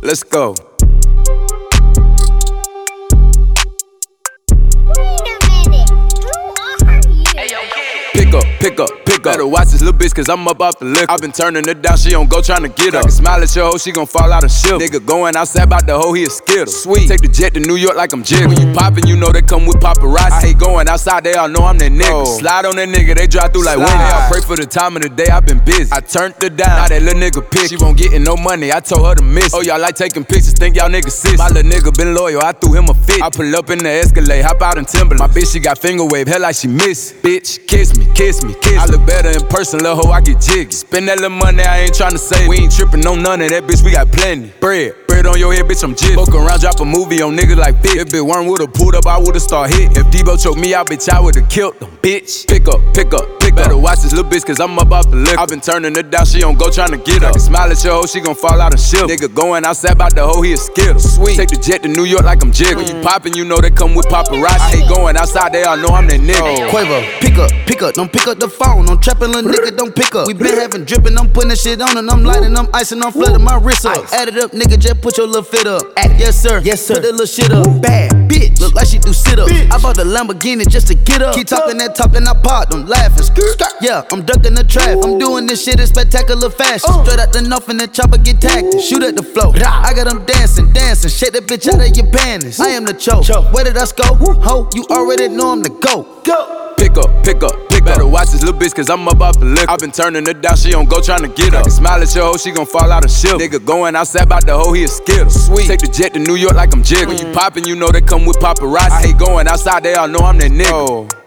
Let's go. Pick up. Better watch this little bitch, cause I'm up off the liquor. I been turning her down, she don't go tryna get up. I can smile at your hoe, she gon' fall out and shiver. Nigga going outside bout the hoe, he a skittle. Sweet, take the jet to New York like I'm Jigga. When you poppin', you know they come with paparazzi. I hate going outside, they all know I'm that nigga. Slide on that nigga, they drive through like winning. I pray for the time of the day, I been busy. I turned her down, now that little nigga pick. She won't gettin' no money, I told her to miss. Oh, y'all like taking pictures, think y'all niggas sis. My little nigga been loyal, I threw him a fit. I pull up in the Escalade, hop out in Timberland. My bitch, she got finger wave, hell like she miss. Bitch, kiss me. I look better in person, little hoe, I get jiggy. Spend that little money, I ain't tryna save. We ain't trippin' on none of that, bitch, we got plenty. Bread on your head, bitch, I'm jig. Fuck around, drop a movie on niggas like this. If Big Worm would've pulled up, I would've start hit. If Debo choked me out, bitch, I would've killed them, bitch. Pick up. Better watch this little bitch, cause I'm up off the liquor. I been turning her down, she don't go tryna get up. I can smile at your hoe, she gon' fall out and shiver. Nigga going outside bout the hoe, he a skittle. Sweet, take the jet to New York like I'm Jigga. When you poppin', you know they come with paparazzi. I hate going outside, they all know I'm that nigga. Quavo, pick up, don't pick up the phone. I'm trappin', little nigga, don't pick up. We been having drippin', I'm putting that shit on, and I'm lighting, I'm icing, I'm flooding my wrist up. Add it up, nigga, just put your little fit up. Yes sir, put that little shit up. Bad bitch, look like she do sit up. I bought the Lamborghini just to get up. Keep talking that talk and I pop them laughing. Yeah, I'm ducking the trap. I'm doing this shit in spectacular fashion. Straight out the north and the chopper get tagged. Shoot at the flow. I got them dancing. Shake that bitch out of your panties. I am the choke. Where did I go? Ho, you already know I'm the GOAT. Pick up. Better watch this little bitch, cause I'm up off the liquor. I been turning her down, she don't go tryna get up. I can smile at your hoe, she gon' fall out and shiver. Nigga going outside bout the hoe, he a skittle. Sweet, take the jet to New York like I'm Jigga. When you poppin', you know they come with paparazzi. I hate going outside, they all know I'm that nigga.